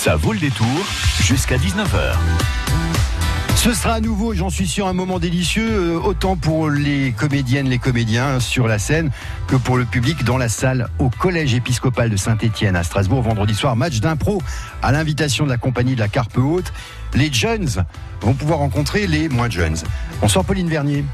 Ça vaut le détour jusqu'à 19h. Ce sera à nouveau, j'en suis sûr, un moment délicieux, autant pour les comédiennes, les comédiens sur la scène que pour le public dans la salle au Collège épiscopal de Saint-Étienne à Strasbourg. Vendredi soir, match d'impro à l'invitation de la compagnie de la Carpe Haute. Les jeunes vont pouvoir rencontrer les moins jeunes. Bonsoir Pauline Vernier.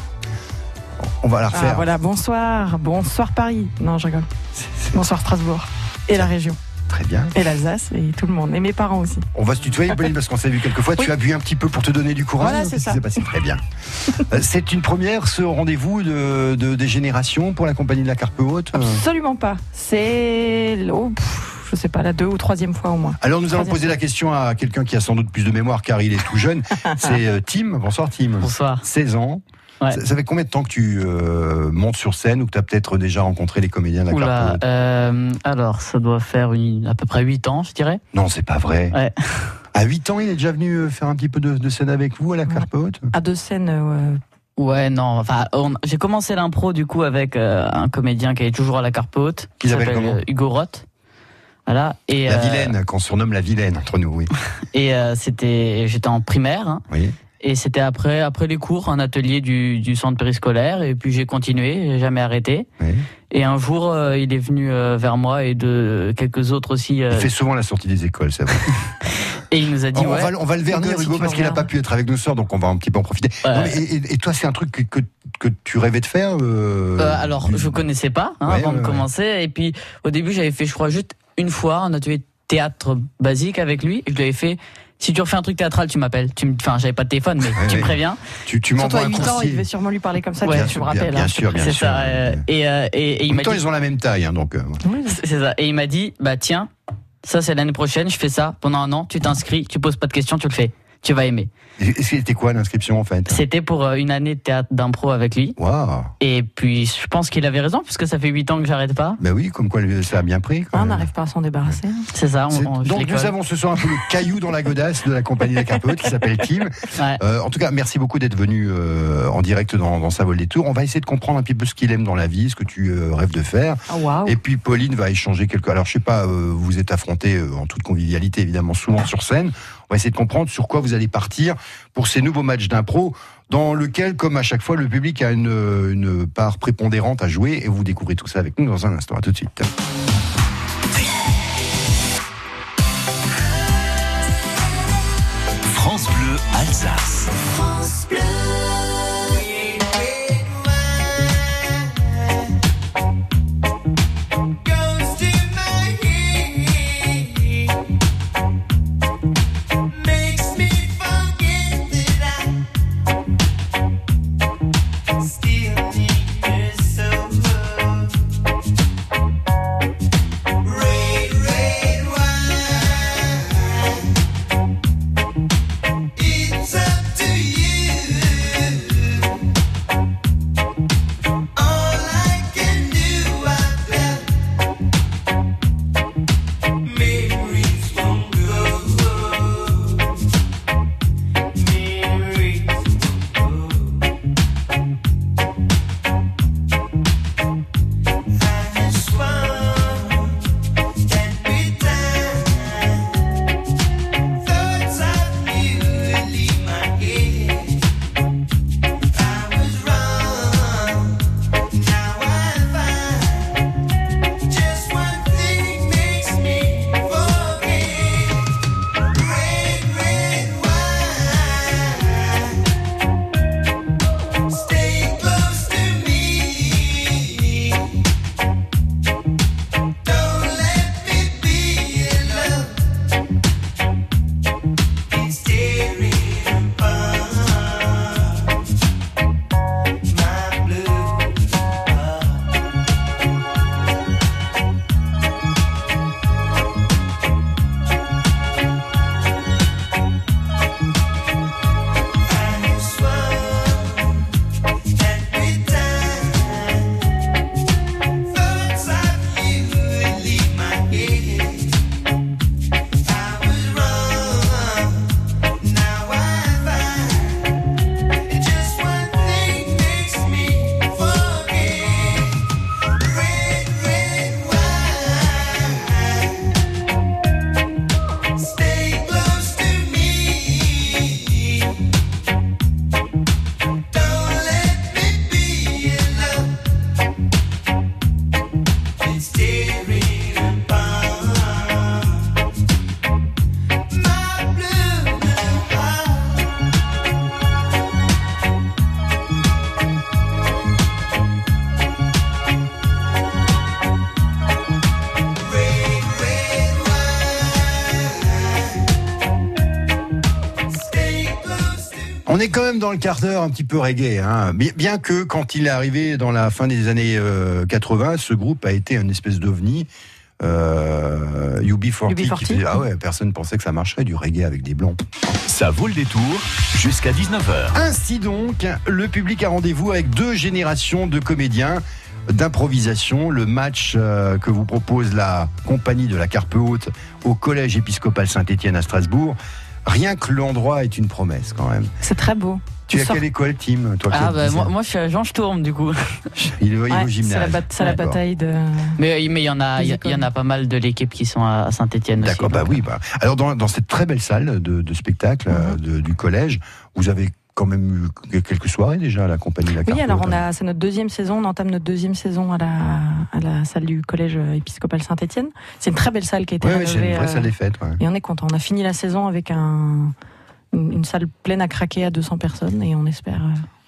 On va la refaire. Voilà, bonsoir Paris. Non, je rigole. Bonsoir Strasbourg et la région. Très bien. Et l'Alsace et tout le monde. Et mes parents aussi. On va se tutoyer, Pauline, parce qu'on s'est vu quelques fois. Oui. Tu as bu un petit peu pour te donner du courage. Voilà, c'est ça. S'est passé très bien. C'est une première, ce rendez-vous des générations pour la compagnie de la Carpe Haute? Absolument pas. C'est, je sais pas, la 2e ou 3e fois au moins. Alors nous allons poser la question à quelqu'un qui a sans doute plus de mémoire car il est tout jeune. C'est Tim. Bonsoir Tim. Bonsoir. 16 ans. Ouais. Ça fait combien de temps que tu montes sur scène ou que tu as peut-être déjà rencontré les comédiens de la Carpe Haute? Alors, ça doit faire à peu près 8 ans, je dirais. Non, c'est pas vrai. Ouais. À 8 ans, il est déjà venu faire un petit peu de scène avec vous à la Carpe Haute? À 2 scènes, Ouais, non. Enfin, j'ai commencé l'impro du coup avec un comédien qui est toujours à la Carpe Haute, qui s'appelle Hugo Roth. Voilà. Et, la vilaine, qu'on surnomme la vilaine entre nous, oui. Et j'étais en primaire. Hein. Oui. Et c'était après les cours, un atelier du centre périscolaire. Et puis j'ai continué, j'ai jamais arrêté. Oui. Et un jour, il est venu vers moi et de quelques autres aussi. Il fait souvent la sortie des écoles, c'est vrai. Et il nous a dit on va le vernir, Hugo, parce qu'il n'a pas pu être avec nous ce soir, donc on va un petit peu en profiter. Ouais. Non, mais, et toi, c'est un truc que tu rêvais de faire Alors, je connaissais pas avant de commencer. Et puis, au début, j'avais fait, je crois, juste une fois un atelier de théâtre basique avec lui. Et je lui avais fait... Si tu refais un truc théâtral, tu m'appelles. J'avais pas de téléphone, mais tu me préviens. Tu m'envoies un coursier. Surtout à 8 ans, il devait sûrement lui parler comme ça. Ouais, tu me rappelles. Bien sûr. C'est ça. Et il m'a dit. Ils ont la même taille, hein, donc. Oui, c'est ça. Et il m'a dit, tiens, ça c'est l'année prochaine, je fais ça pendant un an. Tu t'inscris, tu poses pas de questions, tu le fais. Tu vas aimer. C'était quoi l'inscription en fait? C'était pour une année de théâtre d'impro avec lui. Waouh. Et puis je pense qu'il avait raison puisque ça fait 8 ans que j'arrête pas. Ben oui, comme quoi ça a bien pris. On n'arrive pas à s'en débarrasser. C'est ça. Donc nous avons ce soir un peu le caillou dans la godasse de la compagnie de la Carpe Haute qui s'appelle Tim. Ouais. En tout cas, merci beaucoup d'être venu en direct dans Ça vaut le détour. On va essayer de comprendre un petit peu ce qu'il aime dans la vie, ce que tu rêves de faire. Oh, wow. Et puis Pauline va échanger quelques. Alors je sais pas, vous êtes affrontés en toute convivialité évidemment souvent sur scène. On va essayer de comprendre sur quoi vous allez partir pour ces nouveaux matchs d'impro dans lequel, comme à chaque fois, le public a une part prépondérante à jouer et vous découvrez tout ça avec nous dans un instant. À tout de suite. France Bleu Alsace. France Bleu. It's up to you. On est quand même dans le quart d'heure un petit peu reggae, hein. Bien que quand il est arrivé dans la fin des années 80, ce groupe a été une espèce d'ovni. UB40 qui faisait, personne pensait que ça marcherait du reggae avec des blancs. Ça vaut le détour jusqu'à 19h. Ainsi donc, le public a rendez-vous avec 2 générations de comédiens d'improvisation. Le match que vous propose la compagnie de la Carpe Haute au Collège épiscopal Saint-Étienne à Strasbourg. Rien que l'endroit est une promesse quand même. C'est très beau. Tu es à quelle école, Tim, toi? Moi je suis à Jean Tourme du coup. Il est au gymnase. C'est la bataille de. Mais il y en a pas mal de l'équipe qui sont à Saint-Étienne aussi. D'accord, Alors dans cette très belle salle de spectacle du collège, vous avez quand même eu quelques soirées déjà à la compagnie de la Carpe Haute. Oui, alors c'est notre 2e saison, on entame notre 2e saison à la salle du collège épiscopal Saint-Étienne. C'est une très belle salle qui a été rénovée. C'est une vraie salle des fêtes. Ouais. Et on est content. On a fini la saison avec une salle pleine à craquer à 200 personnes et on espère.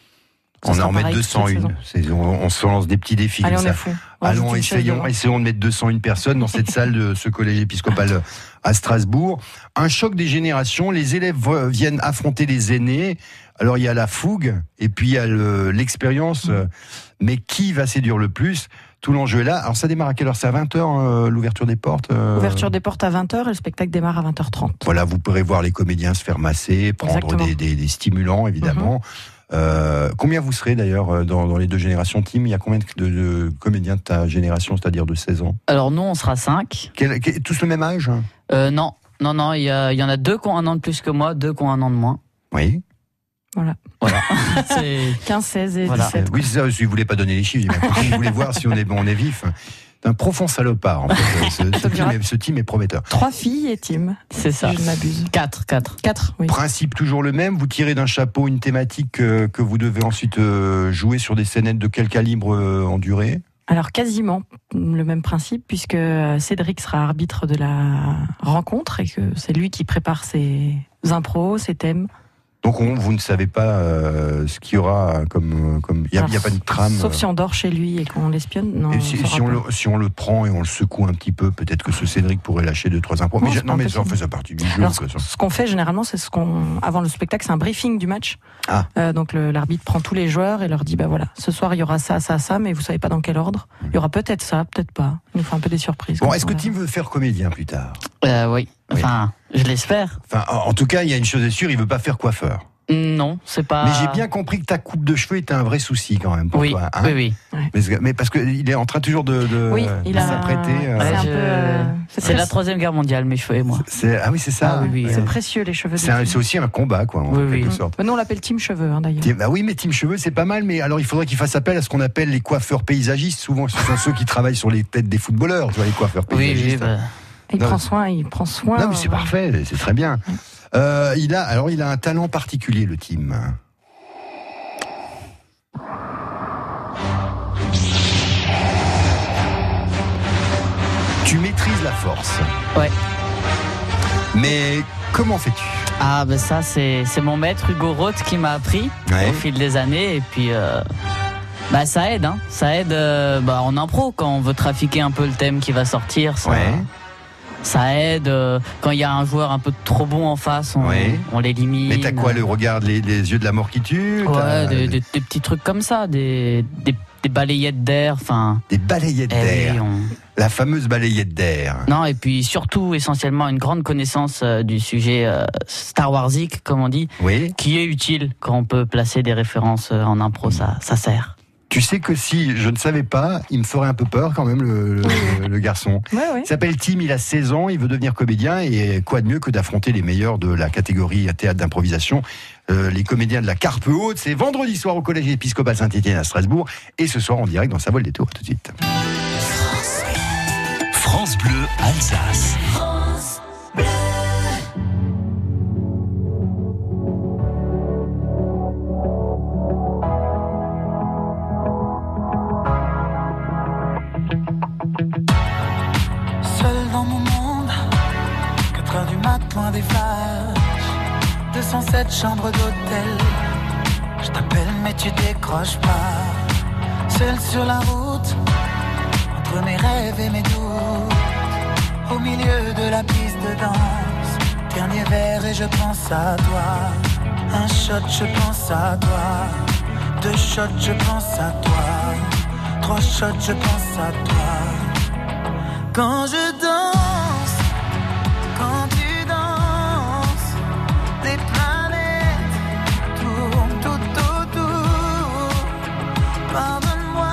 On en met 201. On se lance des petits défis. Allez, comme on ça. est fous. Allons, essayons de mettre 201 personnes dans cette salle de ce collège épiscopal à Strasbourg. Un choc des générations. Les élèves viennent affronter les aînés. Alors il y a la fougue et puis il y a l'expérience. Mais qui va séduire le plus? Tout l'enjeu est là. Alors ça démarre à quelle heure? C'est à 20h l'ouverture des portes Ouverture des portes à 20h et le spectacle démarre à 20h30. Voilà, vous pourrez voir les comédiens se faire masser, prendre des stimulants évidemment. Combien vous serez d'ailleurs dans les 2 générations, Tim? Il y a combien de comédiens de ta génération, c'est-à-dire de 16 ans? Alors nous on sera 5. Tous le même âge? Non, il y en a 2 qui ont 1 an de plus que moi, 2 qui ont 1 an de moins. Oui. Voilà. C'est 15, 16 et 17. Oui, c'est ça, si vous voulez pas donner les chiffres, vous voulez voir si on est vif. C'est un profond salopard, en fait. Ce team est prometteur. 3 filles et Tim. C'est ça. Si je ne m'abuse. 4, oui. Principe toujours le même, vous tirez d'un chapeau une thématique que vous devez ensuite jouer sur des scénettes de quel calibre en durée? Alors quasiment le même principe, puisque Cédric sera arbitre de la rencontre et que c'est lui qui prépare ses impros, ses thèmes. Donc vous ne savez pas ce qu'il y aura comme il n'y a pas de trame. Sauf si on dort chez lui et qu'on l'espionne. Non. Et si on le prend et on le secoue un petit peu, peut-être que ce Cédric pourrait lâcher 2-3 impros. Mais ça en fait partie du jeu. Alors, ce qu'on fait généralement, c'est avant le spectacle, c'est un briefing du match. Donc l'arbitre prend tous les joueurs et leur dit voilà, ce soir il y aura ça, mais vous savez pas dans quel ordre. Il y aura peut-être ça, peut-être pas. Il nous fait un peu des surprises. Bon, est-ce que Tim veut faire comédien plus tard? Oui. Enfin, je l'espère. Enfin, en tout cas, il y a une chose est sûre, il veut pas faire coiffeur. Non, c'est pas. Mais j'ai bien compris que ta coupe de cheveux était un vrai souci quand même pour toi. Hein, oui. Mais parce qu'il est en train toujours de s'apprêter. C'est la 3e guerre mondiale, mes cheveux et moi. C'est ça. C'est précieux les cheveux. C'est aussi un combat, quoi, en quelque sorte. Nous on l'appelle Team Cheveux, d'ailleurs. Oui, mais Team Cheveux, c'est pas mal. Mais alors, il faudrait qu'il fasse appel à ce qu'on appelle les coiffeurs paysagistes. Souvent, ce sont ceux qui travaillent sur les têtes des footballeurs, tu vois, les coiffeurs paysagistes. Il prend soin. Non, mais c'est parfait, c'est très bien. Il a un talent particulier, le Tim. Tu maîtrises la force. Ouais. Mais comment fais-tu? Ça, c'est mon maître Hugo Roth qui m'a appris au fil des années. Et puis, ça aide. Ça aide en impro quand on veut trafiquer un peu le thème qui va sortir. Ça aide quand il y a un joueur un peu trop bon en face, on l'élimine. Mais t'as quoi, le regard, les yeux de la mort qui tuent? Des petits trucs comme ça, des balayettes d'air, Des balayettes d'air. La fameuse balayette d'air. Non, et puis surtout, essentiellement, une grande connaissance du sujet Star Warsique, comme on dit, qui est utile quand on peut placer des références en impro, ça sert. Tu sais que si je ne savais pas, il me ferait un peu peur quand même, le garçon. Il s'appelle Tim, il a 16 ans, il veut devenir comédien, et quoi de mieux que d'affronter les meilleurs de la catégorie théâtre d'improvisation, les comédiens de la Carpe Haute. C'est vendredi soir au Collège épiscopal Saint-Étienne à Strasbourg, et ce soir en direct dans Ça vaut le détour. Tout de suite. France Bleu Alsace. France Bleu. Loin des flashs, 207 chambres d'hôtel. Je t'appelle mais tu décroches pas. Seul sur la route, entre mes rêves et mes doutes, au milieu de la piste de danse. Dernier verre et je pense à toi. Un shot, je pense à toi. 2 shots, je pense à toi. 3 shots, je pense à toi. Quand je danse, quand tu danses, les planètes tournent tout autour. Pardonne-moi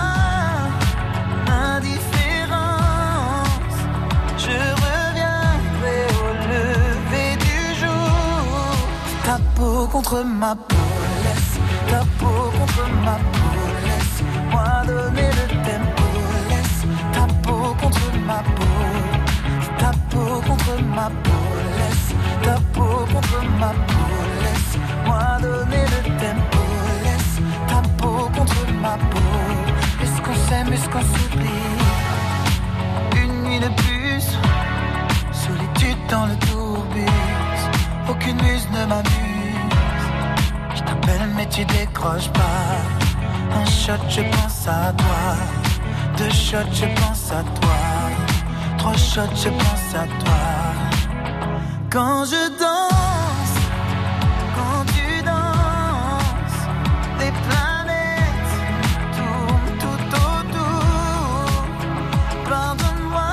l'indifférence, je reviendrai au lever du jour. Ta peau contre ma peau, laisse ta peau contre ma peau, laisse-moi donner le tempo, laisse ta peau contre ma peau, ta peau contre ma peau, laisse ta peau contre ma peau, laisse-moi donner le tempo, laisse ta peau contre ma peau. Est-ce qu'on s'aime, est-ce qu'on s'oublie? Une nuit de plus, solitude dans le tourbus, aucune muse ne m'amuse. Je t'appelle mais tu décroches pas. Un shot, je pense à toi. 2 shots, je pense à toi. 3 shots, je pense à toi. Quand je danse, quand tu danses, les planètes tournent tout autour. Pardonne-moi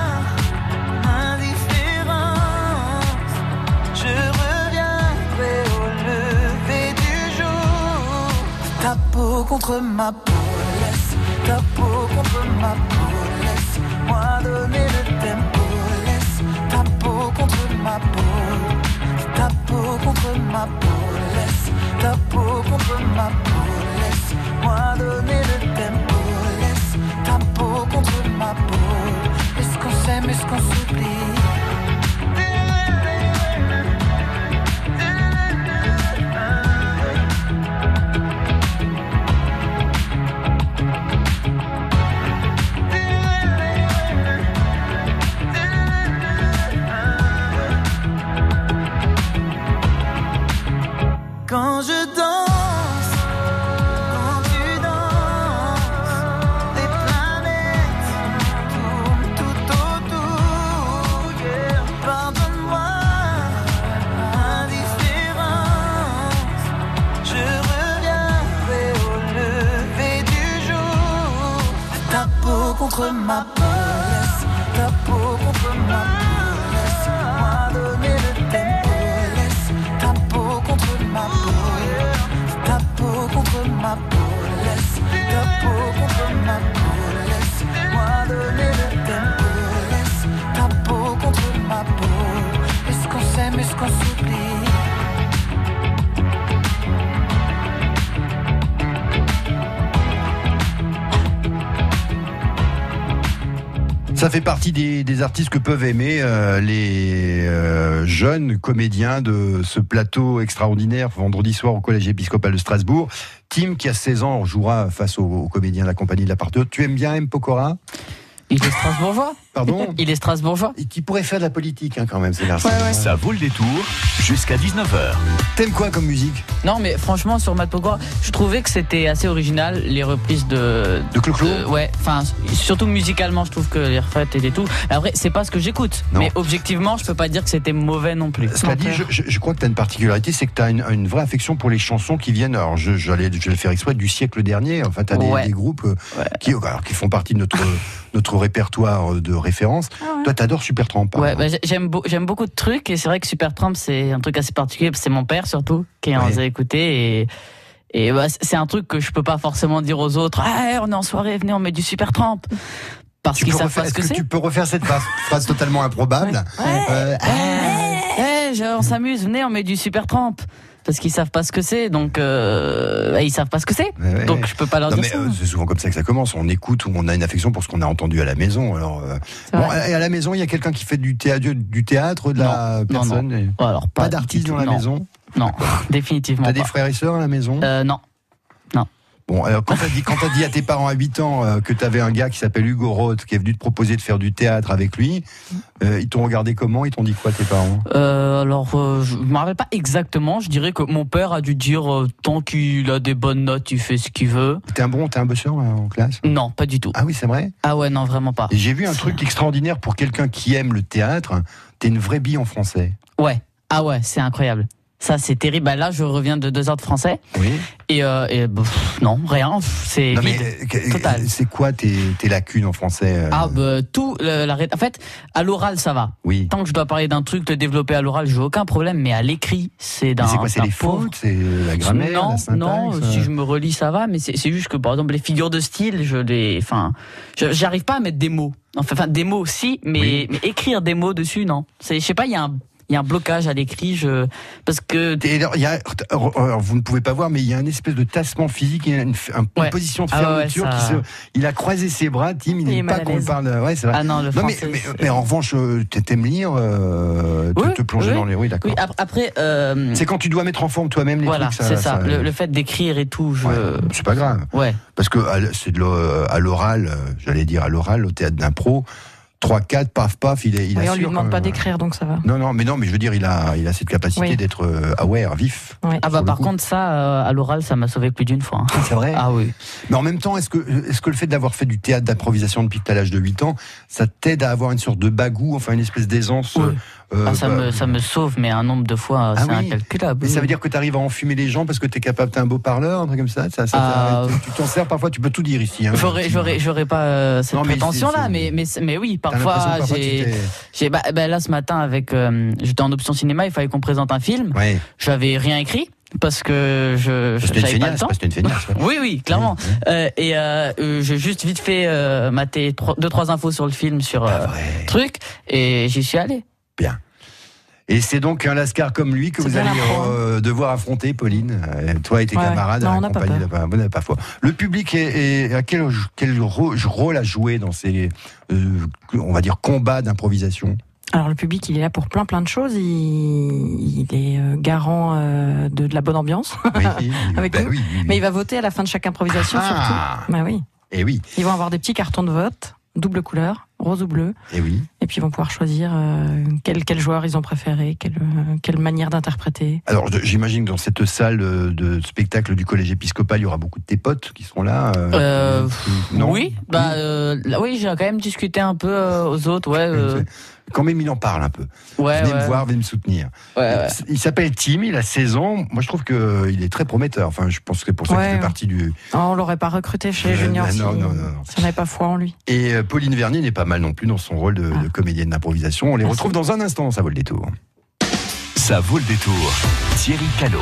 l'indifférence, je reviendrai au lever du jour. Ta peau contre ma peau, laisse ta peau contre ma peau, laisse-moi donner le tempo, laisse ta peau contre ma peau, ta peau contre ma peau, laisse ta peau contre ma peau, laisse-moi donner le tempo, laisse ta peau contre ma peau. Est-ce qu'on s'aime, est-ce qu'on s'oublie? Quand je danse, quand tu danses, les planètes tournent tout autour. Yeah. Pardonne-moi l'indifférence, je reviendrai au lever du jour. Ta peau contre ma peau, laisse ta peau contre ma peau, laisse-moi donner le tempo, laisse ta peau contre ma peau. Ta peau contre ma peau, laisse ta peau contre ma peau, laisse-moi donner le tempo, laisse ta peau contre ma peau. Est-ce qu'on s'aime, est-ce qu'on s'oublie? Ça fait partie des artistes que peuvent aimer les jeunes comédiens de ce plateau extraordinaire vendredi soir au Collège épiscopal de Strasbourg. Tim, qui a 16 ans, jouera face aux comédiens de la compagnie de la Part Haute. Tu aimes bien M. Pokora? Il est strasbourgeois. Pardon? Il est strasbourgeois. Et qui pourrait faire de la politique quand même, c'est Larsen. Ouais. Ça vaut le détour jusqu'à 19h. T'aimes quoi comme musique? Non mais franchement sur Matt Pokora, je trouvais que c'était assez original les reprises de Clo-Clo. Ouais, enfin surtout musicalement je trouve que les refaites et tout. Après c'est pas ce que j'écoute, mais objectivement je peux pas dire que c'était mauvais non plus. Cela dit, je crois que tu as une particularité, c'est que tu as une vraie affection pour les chansons qui viennent, alors je vais le faire exprès, du siècle dernier. Enfin, tu as des groupes qui font partie de notre répertoire de référence. Ah ouais. Toi, t'adores Supertramp. Ouais, j'aime beaucoup de trucs et c'est vrai que Supertramp c'est un truc assez particulier. C'est mon père surtout qui en a écouté et c'est un truc que je peux pas forcément dire aux autres. Ah, on est en soirée, venez, on met du Supertramp. Parce qu'ils savent pas ce que c'est. Tu peux refaire cette phrase totalement improbable? On s'amuse, venez, on met du Supertramp. Parce qu'ils savent pas ce que c'est, donc ils savent pas ce que c'est. Donc je peux pas leur dire ça. C'est souvent comme ça que ça commence. On écoute ou on a une affection pour ce qu'on a entendu à la maison. Alors, et à la maison, il y a quelqu'un qui fait du théâtre de la personne. Non. Alors pas d'artiste dans la maison. Non, définitivement. T'as des frères et sœurs à la maison? Non. Bon, alors quand t'as dit à tes parents à 8 ans que t'avais un gars qui s'appelle Hugo Roth qui est venu te proposer de faire du théâtre avec lui, ils t'ont regardé comment? Ils t'ont dit quoi tes parents? Je me rappelle pas exactement. Je dirais que mon père a dû dire tant qu'il a des bonnes notes, il fait ce qu'il veut. T'es un bosseur en classe? Non, pas du tout. Ah oui, c'est vrai? Ah ouais, non, vraiment pas. Et j'ai vu un truc extraordinaire pour quelqu'un qui aime le théâtre. T'es une vraie bille en français. Ouais. Ah ouais, c'est incroyable. Ça, c'est terrible. Bah, là, je reviens de 2 heures de français. Oui. Et non, rien. C'est vide. Total. C'est quoi tes lacunes en français Tout. En fait, à l'oral, ça va. Oui. Tant que je dois parler d'un truc, le développer à l'oral, j'ai aucun problème. Mais à l'écrit, c'est d'un. C'est quoi? C'est les fautes? C'est la grammaire? Non, la syntaxe, non. Si je me relis, ça va. Mais c'est juste que, par exemple, les figures de style, j'arrive pas à mettre des mots. Enfin, des mots aussi, mais écrire des mots dessus, non. Je sais pas, il y a un blocage à l'écrit, parce que... Alors, vous ne pouvez pas voir, mais il y a une espèce de tassement physique, il y a une position de fermeture il a croisé ses bras, Tim, il n'aime pas qu'on parle. Ouais, c'est vrai. Ah non, le français, mais en revanche, t'aimes lire, te plonger dans les... Oui, d'accord. Oui, après... C'est quand tu dois mettre en forme toi-même les trucs. C'est ça. Le fait d'écrire et tout, c'est pas grave. Ouais. Parce que c'est à l'oral, j'allais dire à l'oral, au théâtre d'impro, 3-4, paf, il on lui demande pas d'écrire, donc ça va. Non, mais je veux dire, il a cette capacité d'être aware, vif. Oui. Par contre, ça, à l'oral, ça m'a sauvé plus d'une fois. Hein. C'est vrai. Ah oui. Mais en même temps, est-ce que le fait d'avoir fait du théâtre d'improvisation depuis que tu as l'âge de 8 ans, ça t'aide à avoir une sorte de bagou, enfin une espèce d'aisance? Ça me sauve, mais un nombre de fois, c'est incalculable. Mais ça veut dire que tu arrives à enfumer les gens parce que tu es capable, t'es un beau parleur, un truc comme ça? Tu t'en sers parfois, tu peux tout dire ici. Hein, j'aurais pas cette prétention-là, mais oui, parfois, là, ce matin, j'étais en option cinéma, il fallait qu'on présente un film. Ouais. J'avais rien écrit. Parce que j'avais pas le temps. C'était une feignasse. Oui, clairement. J'ai juste vite fait mater 2-3 infos sur le film, sur truc, et j'y suis allé. Bien. Et c'est donc un lascar comme lui que vous allez devoir affronter, Pauline. Toi et tes camarades à la compagnie de la Parfois. Le public à quel rôle a joué dans ces, on va dire, combats d'improvisation? Alors le public, il est là pour plein de choses. Il est garant de la bonne ambiance avec nous. Oui. Mais il va voter à la fin de chaque improvisation surtout. Bah oui. Et oui. Ils vont avoir des petits cartons de vote, double couleur, rose ou bleu. Et oui. Et puis ils vont pouvoir choisir quel joueur ils ont préféré, quelle manière d'interpréter. Alors j'imagine que dans cette salle de spectacle du collège épiscopal, il y aura beaucoup de tes potes qui seront là. Non. Oui. Oui, j'ai quand même discuté un peu aux autres. Quand même, il en parle un peu. Venez me voir, venez me soutenir. Il s'appelle Tim, il a 16 ans. Moi, je trouve qu'il est très prometteur. Enfin, je pense que pour ça qu'il fait partie du... On l'aurait pas recruté chez les juniors si on n'avait pas foi en lui. Et Pauline Vernier n'est pas mal non plus dans son rôle de comédienne d'improvisation. On les retrouve dans un instant, ça vaut le détour. Ça vaut le détour. Thierry Callot.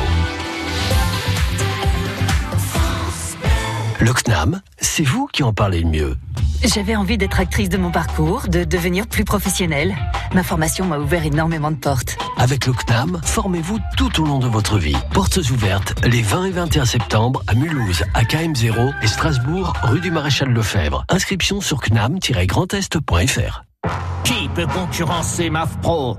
Le CNAM, c'est vous qui en parlez le mieux. J'avais envie d'être actrice de mon parcours, de devenir plus professionnelle. Ma formation m'a ouvert énormément de portes. Avec le CNAM, formez-vous tout au long de votre vie. Portes ouvertes les 20 et 21 septembre à Mulhouse, à KM0 et Strasbourg, rue du Maréchal Lefebvre. Inscription sur cnam-grandest.fr. Qui peut concurrencer MAF Pro?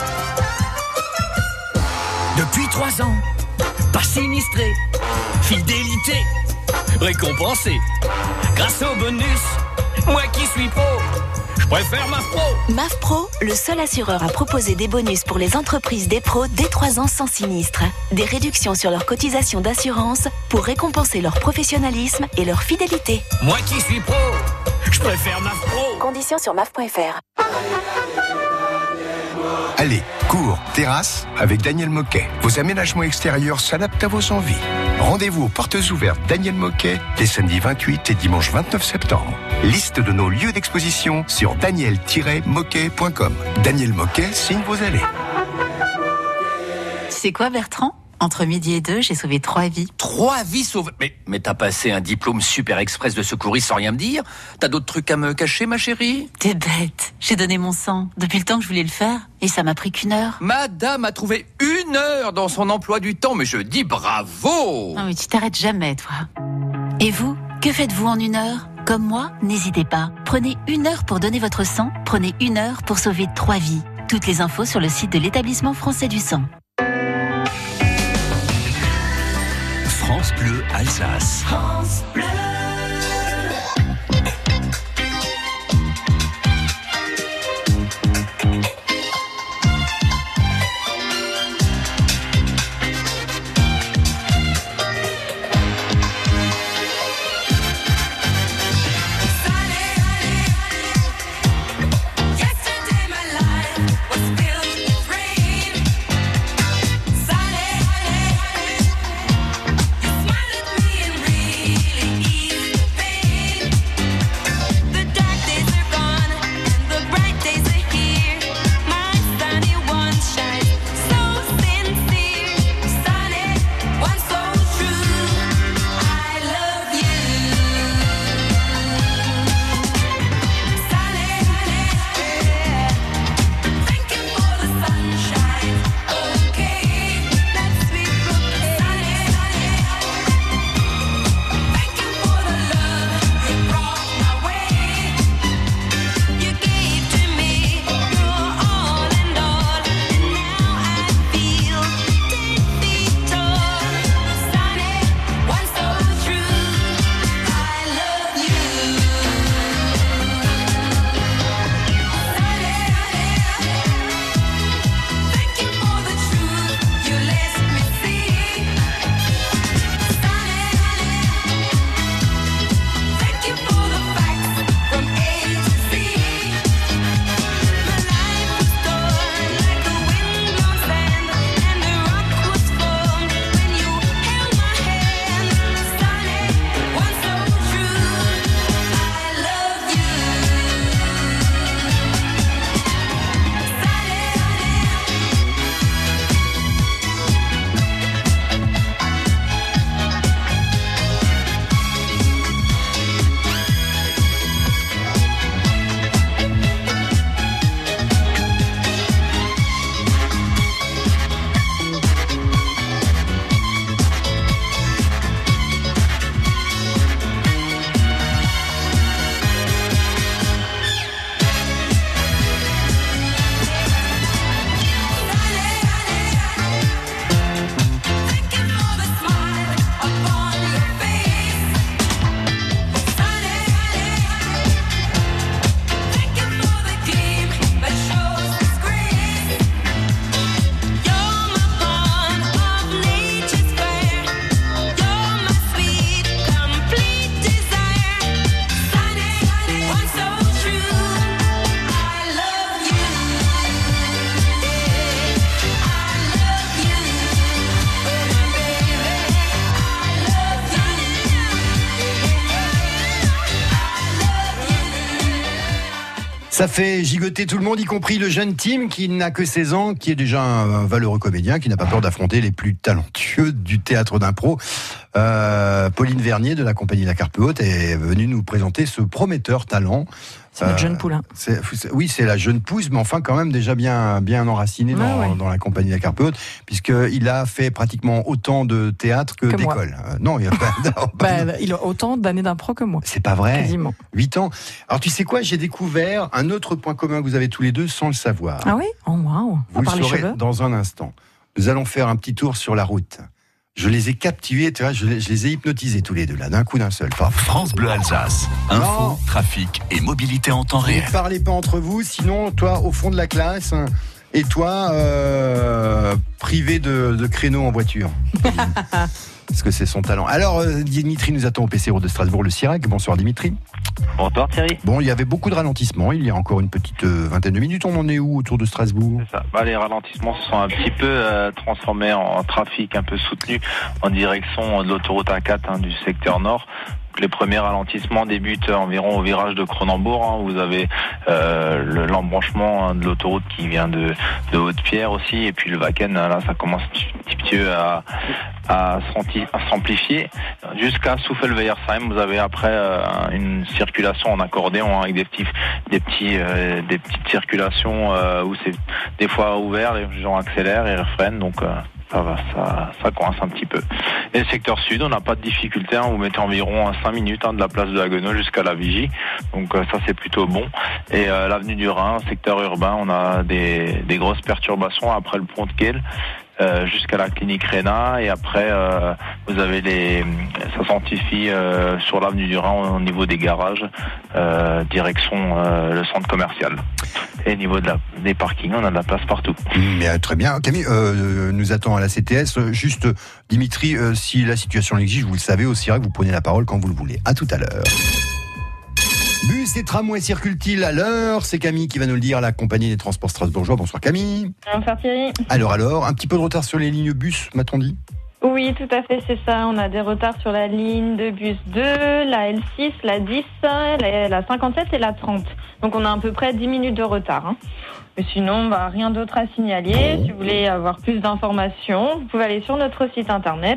Depuis 3 ans, pas sinistré, fidélité récompensé. Grâce au bonus, moi qui suis pro, je préfère MAF Pro. MAF Pro, le seul assureur à proposer des bonus pour les entreprises des pros dès 3 ans sans sinistre. Des réductions sur leurs cotisations d'assurance pour récompenser leur professionnalisme et leur fidélité. Moi qui suis pro, je préfère MAF Pro. Conditions sur maf.fr. Allez, cours, terrasse avec Daniel Moquet. Vos aménagements extérieurs s'adaptent à vos envies. Rendez-vous aux portes ouvertes Daniel Moquet les samedis 28 et dimanche 29 septembre. Liste de nos lieux d'exposition sur daniel-moquet.com. Daniel Moquet signe vos allées. Tu sais quoi, Bertrand ? Entre midi et 2, j'ai sauvé 3 vies. 3 vies sauvées? Mais t'as passé un diplôme super express de secouriste sans rien me dire? T'as d'autres trucs à me cacher, ma chérie? T'es bête. J'ai donné mon sang depuis le temps que je voulais le faire. Et ça m'a pris qu'1 heure. Madame a trouvé 1 heure dans son emploi du temps, mais je dis bravo! Non mais tu t'arrêtes jamais, toi. Et vous, que faites-vous en 1 heure? Comme moi, n'hésitez pas. Prenez 1 heure pour donner votre sang. Prenez 1 heure pour sauver 3 vies. Toutes les infos sur le site de l'Établissement français du sang. France Bleu Alsace. France Bleu. Yesterday my life was filled with rain. Sunny Ça fait gigoter tout le monde, y compris le jeune Tim qui n'a que 16 ans, qui est déjà un valeureux comédien, qui n'a pas peur d'affronter les plus talentueux du théâtre d'impro. Pauline Vernier de la compagnie La Carpe Haute est venue nous présenter ce prometteur talent. C'est notre jeune poulain. Oui, c'est la jeune pousse, mais enfin quand même déjà bien enraciné dans la compagnie La Carpe Haute, puisqu'il a fait pratiquement autant de théâtre que d'école. Non, il il a autant d'années d'impro que moi. C'est pas vrai. Quasiment. 8 ans. Alors tu sais quoi, j'ai découvert un autre point commun que vous avez tous les deux sans le savoir. Ah oui ? Oh waouh. Vous le saurez dans un instant. Nous allons faire un petit tour sur la route. Je les ai captivés, tu vois, je les ai hypnotisés tous les deux là, d'un coup d'un seul. France Bleu Alsace. Info, trafic et mobilité en temps réel. Ne parlez pas entre vous, sinon toi au fond de la classe et toi privé de créneaux en voiture. Parce que c'est son talent. Alors Dimitri nous attend au PC Route de Strasbourg, le Sirac. Bonsoir Dimitri. Bonsoir Thierry. Bon, il y avait beaucoup de ralentissements. Il y a encore une petite vingtaine de minutes. On en est où autour de Strasbourg ? C'est ça. Les ralentissements se sont un petit peu transformés en trafic un peu soutenu en direction de l'autoroute A4 du secteur nord. Les premiers ralentissements débutent environ au virage de Cronenbourg. Vous avez l'embranchement de l'autoroute qui vient de Haute-Pierre aussi. Et puis le Wacken, là, ça commence un petit peu à s'amplifier. Jusqu'à Souffel-Weyersheim, vous avez après une circulation en accordéon avec des petites circulations où c'est des fois ouvert, les gens accélèrent et refreinent. Donc ça coince un petit peu. Et le secteur sud, on n'a pas de difficulté, vous mettez environ 5 minutes de la place de Haguenau jusqu'à la Vigie, donc ça c'est plutôt bon. Et l'avenue du Rhin, secteur urbain, on a des grosses perturbations après le pont de Kehl jusqu'à la clinique Réna, et après vous avez ça s'amplifie sur l'avenue du Rhin au niveau des garages, direction le centre commercial. Et au niveau des parkings, on a de la place partout. Mais très bien. Camille nous attend à la CTS. Juste, Dimitri, si la situation l'exige, vous le savez, au Sirac, vous prenez la parole quand vous le voulez. À tout à l'heure. Bus et tramways circulent-ils à l'heure ? C'est Camille qui va nous le dire, la compagnie des transports strasbourgeois. Bonsoir Camille. Bonsoir Thierry. Alors, un petit peu de retard sur les lignes bus, m'a-t-on dit ? Oui, tout à fait, c'est ça. On a des retards sur la ligne de bus 2, la L6, la 10, la 57 et la 30. Donc on a à peu près 10 minutes de retard. Mais sinon, rien d'autre à signaler. Si vous voulez avoir plus d'informations, vous pouvez aller sur notre site internet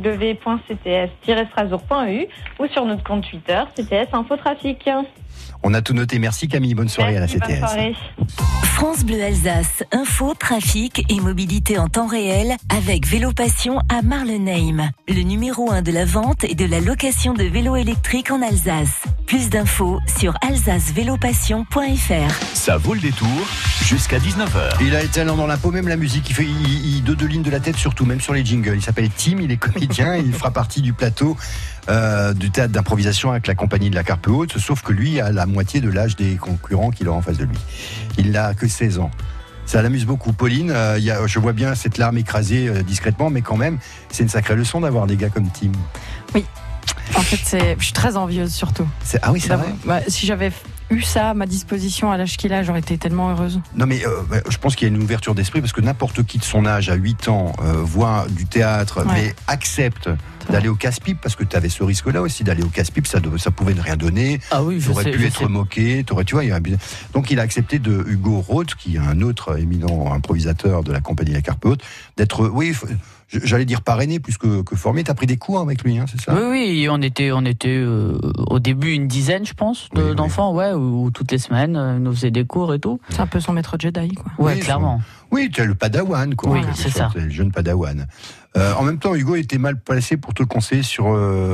www.cts-strasbourg.eu ou sur notre compte Twitter CTS Infotrafic. On a tout noté. Merci Camille. Bonne soirée. Merci, à la CTS. Bonne soirée. France Bleu Alsace, info, trafic et mobilité en temps réel avec Vélo Passion à Marlenheim. Le numéro 1 de la vente et de la location de vélos électriques en Alsace. Plus d'infos sur alsacevélopassion.fr. Ça vaut le détour jusqu'à 19h. Il a été talent dans la peau, même la musique. Il deux lignes de la tête surtout, même sur les jingles. Il s'appelle Tim, il est comédien, il fera partie du plateau du théâtre d'improvisation avec la compagnie de La Carpe Haute, sauf que lui a la moitié de l'âge des concurrents qu'il aura en face de lui. Il n'a que 16 ans. Ça l'amuse beaucoup. Pauline, je vois bien cette larme écrasée discrètement, mais quand même, c'est une sacrée leçon d'avoir des gars comme Tim. Oui. En fait, je suis très envieuse surtout. Ah oui, c'est vrai. Si j'avais eu ça à ma disposition à l'âge qu'il a, j'aurais été tellement heureuse. Non mais je pense qu'il y a une ouverture d'esprit parce que n'importe qui de son âge à 8 ans voit du théâtre, mais accepte d'aller au casse-pipe, parce que tu avais ce risque-là aussi d'aller au casse-pipe, ça pouvait ne rien donner. Ah oui, tu aurais pu être moqué, tu vois, donc il a accepté de Hugo Roth, qui est un autre éminent improvisateur de la compagnie La Carpe Haute, d'être, j'allais dire parrainé plus que formé. T'as pris des cours avec lui, c'est ça ? Oui, on était au début une dizaine, je pense, d'enfants, où toutes les semaines, nous faisait des cours et tout. C'est un peu son maître Jedi, quoi. Ouais, clairement. Oui, tu es le padawan, quoi. Oui, c'est ça. Le jeune padawan. En même temps, Hugo était mal placé pour te le conseiller sur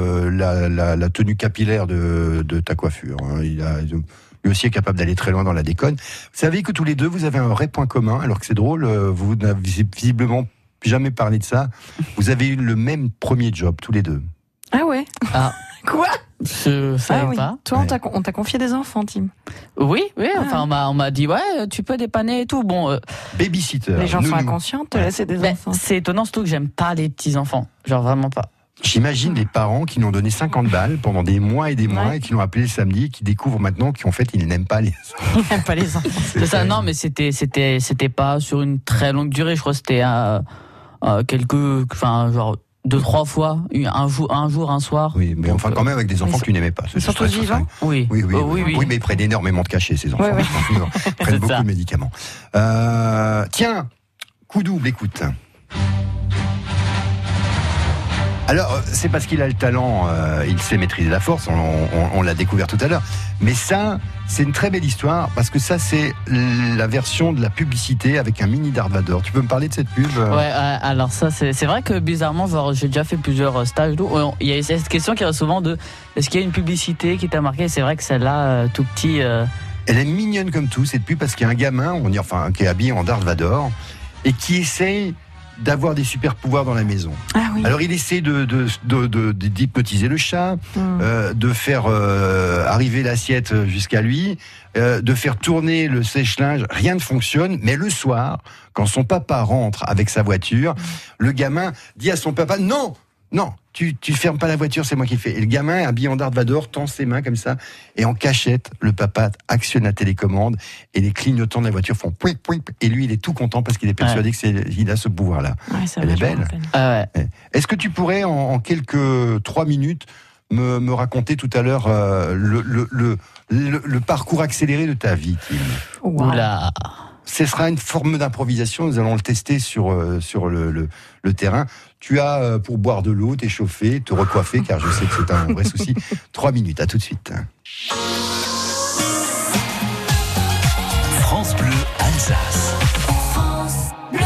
la tenue capillaire de ta coiffure. Lui aussi est capable d'aller très loin dans la déconne. Vous savez que tous les deux, vous avez un vrai point commun, alors que c'est drôle, vous n'avez visiblement jamais parlé de ça. Vous avez eu le même premier job, tous les deux. Ah ouais. Quoi ? Je savais pas. Toi, on t'a confié des enfants, Tim. Oui. Enfin, on m'a dit, tu peux dépanner et tout. Bon. Babysitter. Les gens sont inconscients de te laisser des enfants. C'est étonnant, surtout que j'aime pas les petits enfants. Genre vraiment pas. J'imagine les parents qui nous ont donné 50 balles pendant des mois et des mois et qui l'ont appelé le samedi, qui découvrent maintenant qu'en fait ils n'aiment pas les enfants. Ils n'aiment pas les enfants. C'est ça. Non, mais c'était pas sur une très longue durée. Je crois que c'était 2-3 fois, un jour, un soir. Oui, mais enfin quand même avec des enfants que tu n'aimais pas. Ils sont tous vivants ? Oui. Oui, mais ils prennent énormément de cachets, ces enfants. Ils prennent beaucoup de médicaments. Tiens, coup double, écoute. Alors, c'est parce qu'il a le talent, il sait maîtriser la force, on l'a découvert tout à l'heure. Mais ça, c'est une très belle histoire, parce que ça, c'est la version de la publicité avec un mini Darth Vader. Tu peux me parler de cette pub ? Ouais, alors ça, c'est vrai que bizarrement, j'ai déjà fait plusieurs stages d'eau. Il y a cette question qui revient souvent de est-ce qu'il y a une publicité qui t'a marqué ? C'est vrai que celle-là, tout petit... Elle est mignonne comme tout, cette pub, parce qu'il y a un gamin, qui est habillé en Darth Vader, et qui essaye d'avoir des super pouvoirs dans la maison. Ah oui. Alors il essaie d'hypnotiser le chat, de faire arriver l'assiette jusqu'à lui, de faire tourner le sèche-linge. Rien ne fonctionne, mais le soir, quand son papa rentre avec sa voiture, le gamin dit à son papa non, tu fermes pas la voiture, c'est moi qui fais. Et le gamin, habillé en Darth Vader, tend ses mains comme ça, et en cachette, le papa actionne la télécommande, et les clignotants de la voiture font pouic, pouic, et lui, il est tout content parce qu'il est persuadé qu'il a ce pouvoir-là. Ouais, elle est belle. Est-ce que tu pourrais, en quelques 3 minutes, me raconter tout à l'heure le parcours accéléré de ta vie, Tim ? Wow. Oula. Ce sera une forme d'improvisation, nous allons le tester sur le terrain. Tu as, pour boire de l'eau, t'échauffer, te recoiffer, car je sais que c'est un vrai souci. 3 minutes, à tout de suite. France Bleu Alsace. France Bleu.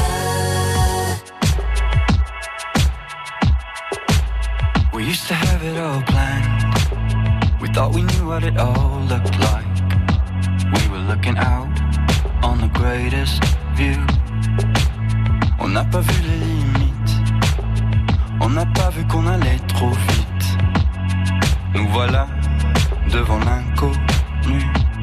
We used to have it all planned. We thought we knew what it all looked like. We were looking out on the greatest view. On n'a pas vu les limites. On n'a pas vu qu'on allait trop vite. Nous voilà devant l'inconnu.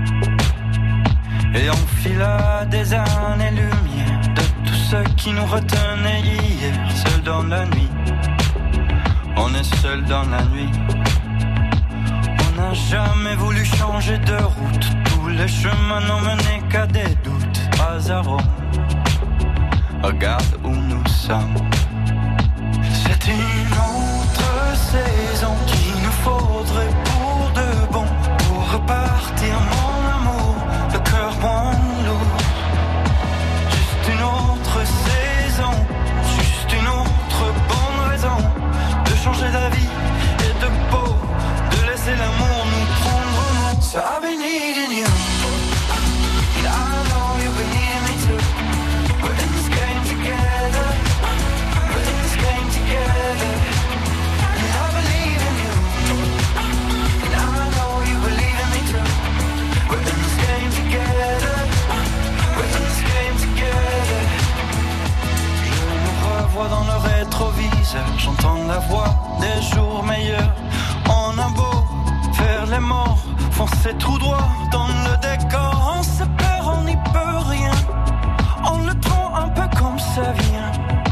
Et on fila des années-lumière de tout ce qui nous retenait hier. Seul dans la nuit, on est seul dans la nuit. On n'a jamais voulu changer de route. Tous les chemins n'ont mené qu'à des doutes. Hasard, regarde où nous sommes. C'est une autre saison qu'il nous faudrait pour de bon. Pour repartir mon amour, le cœur moins lourd. Juste une autre saison, juste une autre bonne raison de changer d'avis et de peau, de laisser l'amour nous prendre. So I've been needing you, and I know you've been needing me too. We're in this game together, we're in this game together. And I believe in you, and I know you believe in me too. We're in this game together, we're in this game together. Je me revois dans le rétroviseur, j'entends la voix des jours meilleurs. On a beau faire les morts, foncer tout droit dans le décor. On se perd, on n'y peut rien. On le prend un peu comme ça vient.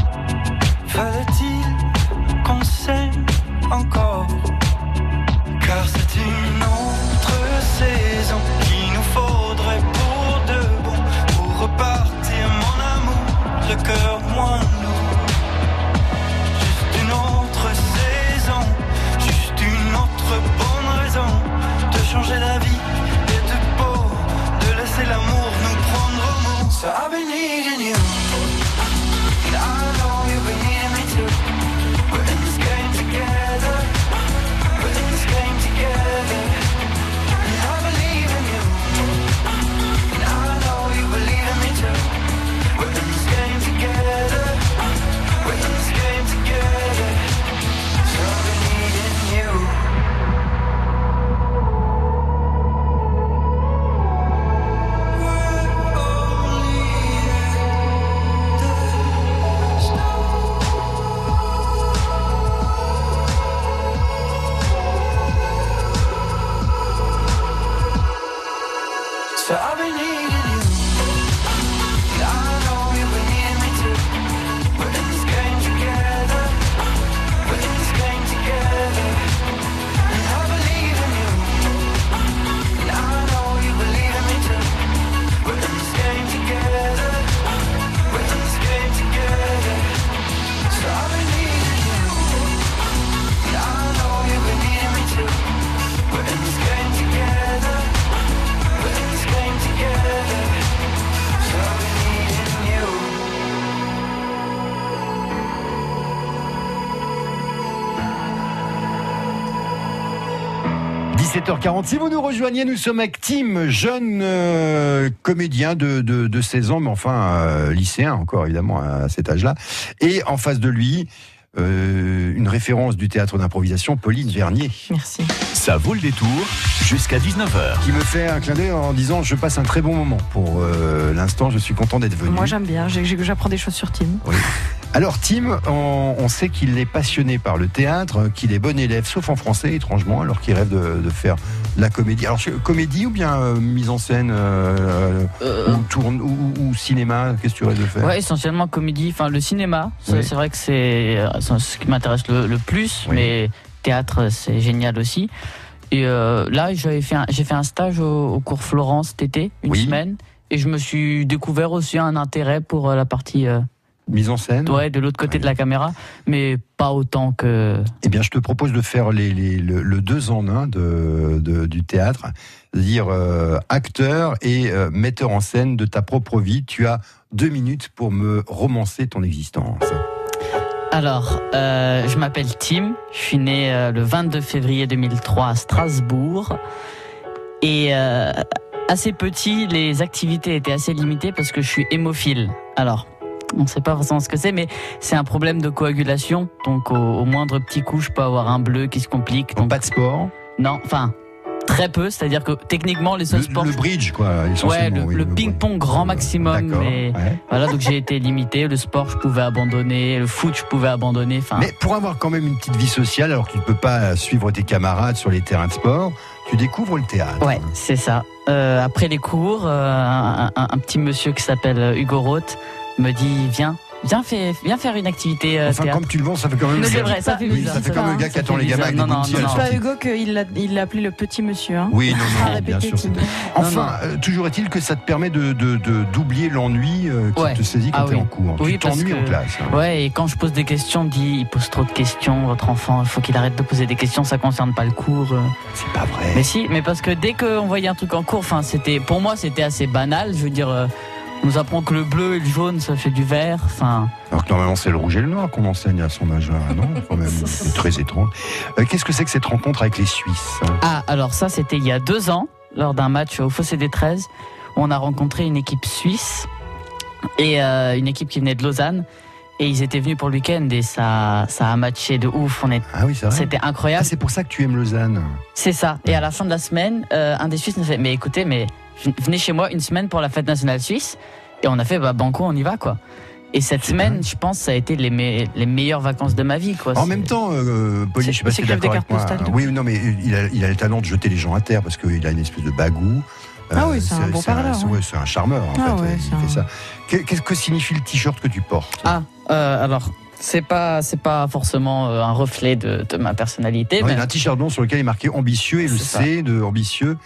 Fallait-il qu'on s'aime encore? Car c'est une autre saison qu'il nous faudrait pour de bon. Pour repartir mon amour, le cœur moins lourd. Juste une autre saison, juste une autre bonne raison de changer d'avis et de peau, de laisser l'amour nous prendre au mot. So I've been needing you, and I 17h40. Si vous nous rejoignez, nous sommes avec Tim, jeune comédien de 16 ans, mais enfin lycéen encore évidemment à cet âge-là. Et en face de lui, une référence du théâtre d'improvisation, Pauline Vernier. Merci. Ça vaut le détour jusqu'à 19h. Qui me fait un clin d'œil en disant je passe un très bon moment. Pour l'instant, je suis content d'être venu. Moi j'aime bien, j'apprends des choses sur Tim. Oui. Alors Tim, on sait qu'il est passionné par le théâtre, qu'il est bon élève, sauf en français étrangement, alors qu'il rêve de faire de la comédie. Alors comédie ou bien mise en scène ou cinéma, qu'est-ce que tu rêves de faire? Ouais, essentiellement comédie, enfin le cinéma, c'est vrai que c'est ce qui m'intéresse le plus, mais théâtre c'est génial aussi. Et là j'ai fait un stage au cours Florence cet été, une semaine, et je me suis découvert aussi un intérêt pour la partie mise en scène. Ouais, de l'autre côté de la caméra, mais pas autant que... Eh bien, je te propose de faire le 2 en 1 du théâtre, c'est-à-dire acteur et metteur en scène de ta propre vie. Tu as 2 minutes pour me romancer ton existence. Alors, je m'appelle Tim, je suis né le 22 février 2003 à Strasbourg, et assez petit, les activités étaient assez limitées parce que je suis hémophile. Alors, on ne sait pas forcément ce que c'est, mais c'est un problème de coagulation. Donc au moindre petit coup, je peux avoir un bleu qui se complique. Donc... Pas de sport? Non, enfin, très peu. C'est-à-dire que techniquement, les seuls sports... Le bridge, quoi. Ouais, le ping-pong grand maximum. Mais voilà, donc j'ai été limité. Le sport, je pouvais abandonner. Le foot, je pouvais abandonner. Mais pour avoir quand même une petite vie sociale, alors que tu ne peux pas suivre tes camarades sur les terrains de sport, tu découvres le théâtre. Ouais, c'est ça. Après les cours, un petit monsieur qui s'appelle Hugo Roth me dit viens faire une activité enfin théâtre. Comme tu le vends, ça fait quand même c'est vrai, ça fait bizarre. Ça fait comme un gars qui attend les gamins avec des bounties. C'est pas Hugo qu'il l'a appelé le petit monsieur. Hein. Oui, non, bien sûr. Enfin, toujours est-il que ça te permet d'oublier l'ennui qui te saisit quand t'es en cours. Oui, tu t'ennuies en classe. Ouais, et quand je pose des questions, on dit il pose trop de questions, votre enfant, il faut qu'il arrête de poser des questions, ça concerne pas le cours. C'est pas vrai. Mais si, mais parce que dès qu'on voyait un truc en cours, enfin pour moi c'était assez banal, je veux dire... On nous apprend que le bleu et le jaune, ça fait du vert. Enfin... Alors que normalement, c'est le rouge et le noir qu'on enseigne à son âge. Non, quand même, c'est très étrange. Qu'est-ce que c'est que cette rencontre avec les Suisses? Ah, alors ça, c'était il y a 2 ans, lors d'un match au Fossé des 13, où on a rencontré une équipe suisse et une équipe qui venait de Lausanne. Et ils étaient venus pour le week-end et ça a matché de ouf. Ah oui, c'est vrai. C'était incroyable. Ah, c'est pour ça que tu aimes Lausanne. C'est ça. Et à la fin de la semaine, un des Suisses nous fait, mais écoutez, venez chez moi une semaine pour la fête nationale suisse. Et on a fait, banco, on y va, quoi. Et cette semaine, je pense, ça a été les meilleures vacances de ma vie, quoi. En même temps, Pauline, je sais pas si tu es d'accord avec moi. Oui, non, mais il a le talent de jeter les gens à terre parce qu'il a une espèce de bagou. Ah oui, c'est un bon parleur. C'est un charmeur, en fait. Il fait ça. Qu'est-ce que signifie le t-shirt que tu portes? Alors... C'est pas forcément un reflet de ma personnalité. Non, il y a un t-shirt blanc sur lequel il est marqué ambitieux et le C de ambitieux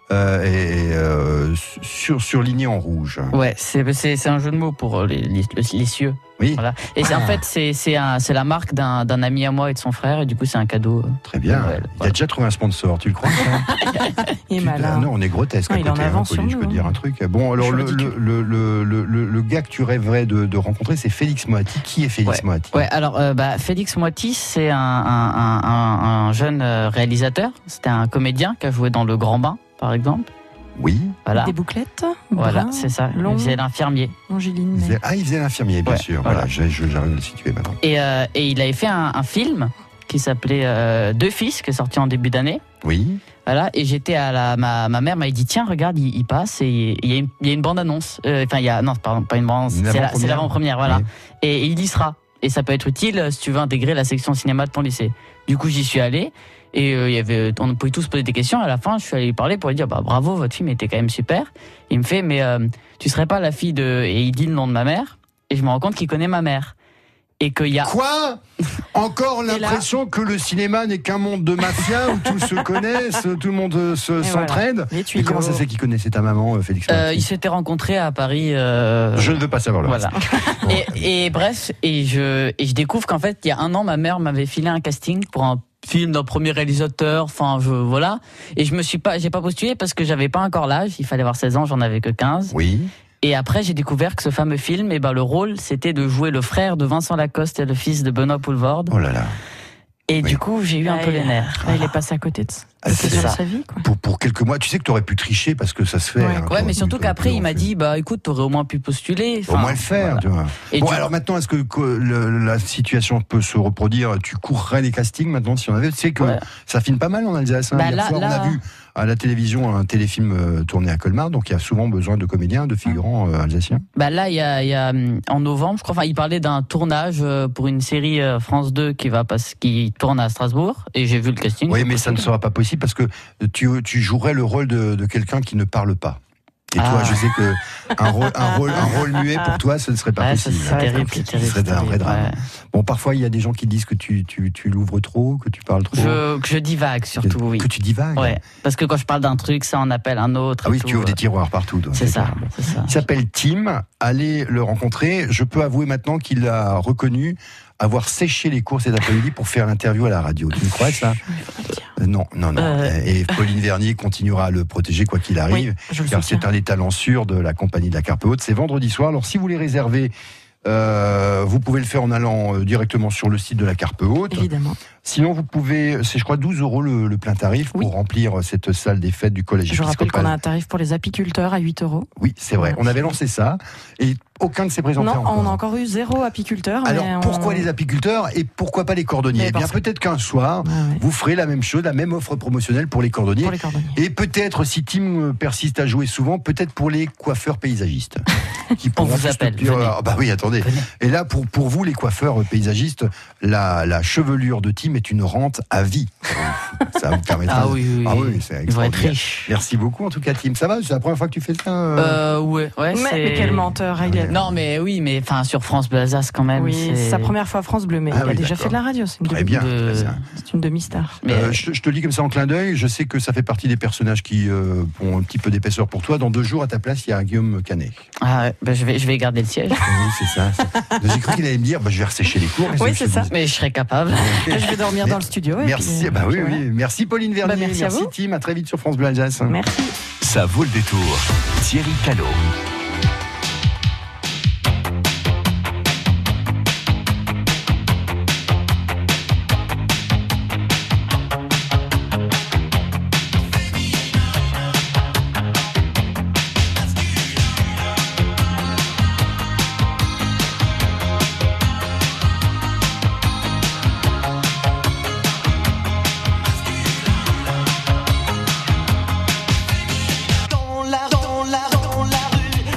surligné en rouge. Ouais, c'est un jeu de mots pour les cieux. Oui. Voilà. Et en fait, c'est la marque d'un ami à moi et de son frère, et du coup, c'est un cadeau. Très bien. Noël. Il a déjà trouvé un sponsor, tu le crois? Il est malin. Non, on est grotesque à côté, Pauline, je peux dire un truc. Bon, alors le gars que tu rêverais de rencontrer, c'est Félix Moati. Qui est Félix Moati? Ouais, alors Félix Moati, c'est un jeune réalisateur. C'était un comédien qui a joué dans Le Grand Bain, par exemple. Oui. Voilà. Des bouclettes. Voilà, c'est ça. Il faisait l'infirmier. Angeline. Il faisait l'infirmier, bien sûr. Voilà, j'arrive à le situer maintenant. Et il avait fait un film qui s'appelait Deux fils, qui est sorti en début d'année. Oui. Voilà, et j'étais à ma mère m'a dit tiens regarde il passe et il y a une bande annonce. Pas une bande annonce. C'est l'avant-première, voilà. Oui. Et il y sera. Et ça peut être utile si tu veux intégrer la section cinéma de ton lycée. Du coup j'y suis allé. Et on pouvait tous poser des questions. À la fin, je suis allé lui parler pour lui dire bravo, votre film était quand même super. Il me fait mais tu serais pas la fille de... Et il dit le nom de ma mère. Et je me rends compte qu'il connaît ma mère. Et qu'il y a... Quoi? Encore l'impression que le cinéma n'est qu'un monde de mafia où tous se connaissent, tout le monde s'entraide. Voilà. Et comment ça se fait qu'il connaissait ta maman, Félix Moati? Ils s'étaient rencontrés à Paris. Je ne veux pas savoir le reste. Et bref, je découvre qu'en fait, il y a 1 an, ma mère m'avait filé un casting pour un film d'un premier réalisateur, voilà. Et j'ai pas postulé parce que j'avais pas encore l'âge. Il fallait avoir 16 ans, j'en avais que 15. Oui. Et après, j'ai découvert que ce fameux film, le rôle, c'était de jouer le frère de Vincent Lacoste et le fils de Benoît Poulvorde. Oh là là. Et du coup, j'ai eu un peu les nerfs. Il est passé à côté de ça. C'est ça. Sa vie, quoi. Pour quelques mois, tu sais que tu aurais pu tricher parce que ça se fait. Ouais, mais surtout qu'après, il m'a dit, bah écoute, tu aurais au moins pu postuler. Au moins le faire, tu vois. Bon, alors maintenant, est-ce que la situation peut se reproduire? Tu courrais les castings maintenant, si on avait. Tu sais que ça filme pas mal en Alsace. Hier soir, on a vu à la télévision un téléfilm tourné à Colmar, donc il y a souvent besoin de comédiens, de figurants alsaciens. Bah là, il y a en novembre, je crois, il parlait d'un tournage pour une série France 2 qui tourne à Strasbourg, et j'ai vu le casting. Oui, mais ça ne sera pas possible parce que tu jouerais le rôle de quelqu'un qui ne parle pas. Et toi, je sais que un rôle muet pour toi, ce ne serait pas possible. C'est terrible. Ce serait un vrai drame. Bon, parfois, il y a des gens qui disent que tu l'ouvres trop, que tu parles trop. Que je divague surtout, oui. Que tu divagues. Ouais. Parce que quand je parle d'un truc, ça en appelle un autre. Ah oui, tu ouvres des tiroirs partout. C'est ça. Il s'appelle Tim. Allez le rencontrer. Je peux avouer maintenant qu'il a reconnu avoir séché les cours cet après-midi pour faire l'interview à la radio. Tu me crois, ça? Non. Et Pauline Vernier continuera à le protéger quoi qu'il arrive, car c'est un des talents sûrs de la compagnie de la Carpe Haute. C'est vendredi soir. Alors si vous voulez réserver, vous pouvez le faire en allant directement sur le site de la Carpe Haute. Évidemment. Sinon, vous pouvez, c'est je crois 12 € le plein tarif pour remplir cette salle des fêtes du collège épiscopal. Je rappelle qu'on a un tarif pour les apiculteurs à 8 €. Oui, c'est vrai. On avait lancé ça et aucun ne s'est présenté encore. Non, on a encore eu 0 apiculteur. Alors pourquoi les apiculteurs et pourquoi pas les cordonniers? Eh bien peut-être qu'un soir, vous ferez la même chose, la même offre promotionnelle pour les cordonniers. Et peut-être, si Tim persiste à jouer souvent, peut-être pour les coiffeurs paysagistes. Qui on vous appelle. Bah oui, attendez. Venez. Et là, pour vous, les coiffeurs paysagistes, la chevelure de Tim est une rente à vie. Ça vous permettra. Ah oui, c'est extraordinaire. Il va être riche. Merci beaucoup, en tout cas, Tim. Ça va? C'est la première fois que tu fais ça? Ouais. Mais quel menteur, Non, mais oui, mais enfin sur France Bleu Alsace quand même. Oui, c'est sa première fois à France Bleu, mais il a déjà fait de la radio. C'est une demi-star. Je te le dis comme ça en clin d'œil. Je sais que ça fait partie des personnages qui ont un petit peu d'épaisseur pour toi. Dans 2 jours, à ta place, il y a Guillaume Canet. Ah ouais, je vais garder le siège. Oui, c'est ça. J'ai cru qu'il allait me dire, je vais ressécher les cours. Oui, c'est ça. Mais je serais capable. Je vais dormir dans le studio. Merci. Oui. Merci Pauline Vernier. Merci Tim. À très vite sur France Bleu Alsace. Merci. Ça vaut le détour. Thierry Callot. Dans la rue,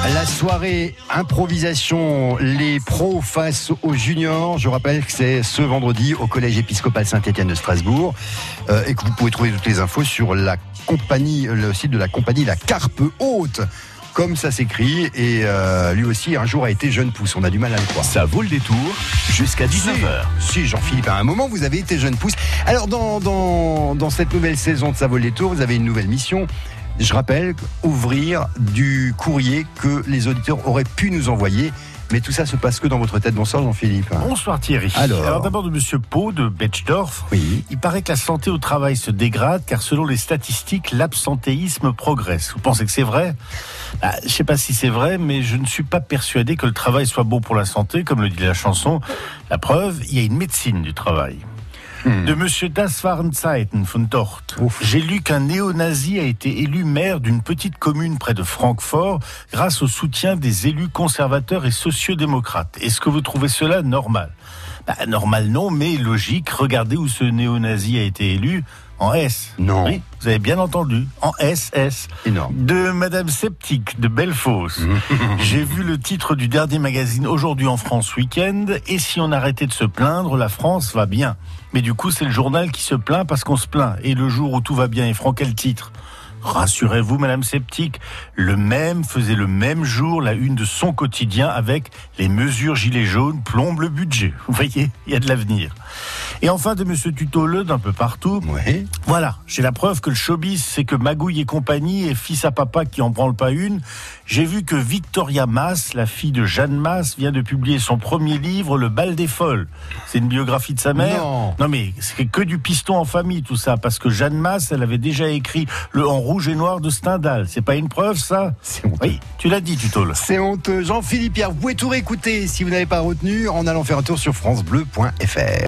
La soirée improvisation, les pros face aux juniors. Je rappelle que c'est ce vendredi au Collège épiscopal Saint-Étienne de Strasbourg et que vous pouvez trouver toutes les infos sur la compagnie, le site de la compagnie La Carpe Haute, comme ça s'écrit. Et lui aussi un jour a été jeune pousse. On a du mal à le croire. Ça vaut le détour jusqu'à 19h. Si Jean-Philippe, à un moment vous avez été jeune pousse. Alors dans cette nouvelle saison de Ça vaut le détour, vous avez une nouvelle mission. Je rappelle, ouvrir du courrier que les auditeurs auraient pu nous envoyer. Mais tout ça se passe que dans votre tête. Bonsoir Jean-Philippe. Bonsoir Thierry. Alors d'abord de Monsieur Pau de Betschdorf. Oui. Il paraît que la santé au travail se dégrade car selon les statistiques, l'absentéisme progresse. Vous pensez que c'est vrai ? Je ne sais pas si c'est vrai, mais je ne suis pas persuadé que le travail soit bon pour la santé, comme le dit la chanson. La preuve, il y a une médecine du travail. De Monsieur Das waren Zeiten von Dort. J'ai lu qu'un néo-nazi a été élu maire d'une petite commune près de Francfort grâce au soutien des élus conservateurs et sociodémocrates. Est-ce que vous trouvez cela normal ? Normal non, mais logique. Regardez où ce néo-nazi a été élu. En S. Non. Oui, vous avez bien entendu. En SS. Énorme. De Madame Sceptique de Bellefosse. J'ai vu le titre du dernier magazine Aujourd'hui en France Week-end. Et si on arrêtait de se plaindre, la France va bien. Mais du coup, c'est le journal qui se plaint parce qu'on se plaint. Et le jour où tout va bien, ils feront quel titre ? Rassurez-vous, Madame Sceptique, le Même faisait le même jour la une de son quotidien avec les mesures gilets jaunes plombent le budget. Vous voyez, il y a de l'avenir. Et enfin de Monsieur Tutoleux d'un peu partout. Ouais. Voilà, j'ai la preuve que le showbiz, c'est que Magouille et compagnie et fils à papa qui en branlent pas une. J'ai vu que Victoria Mass, la fille de Jeanne Mass, vient de publier son premier livre, Le Bal des Folles. C'est une biographie de sa mère. Non mais c'est que du piston en famille tout ça, parce que Jeanne Mass, elle avait déjà écrit le En rouge et noir de Stendhal. C'est pas une preuve ça ? C'est honteux. Oui, tu l'as dit Tutoleux. C'est honteux. Jean-Philippe Pierre, vous pouvez tout réécouter si vous n'avez pas retenu en allant faire un tour sur francebleu.fr.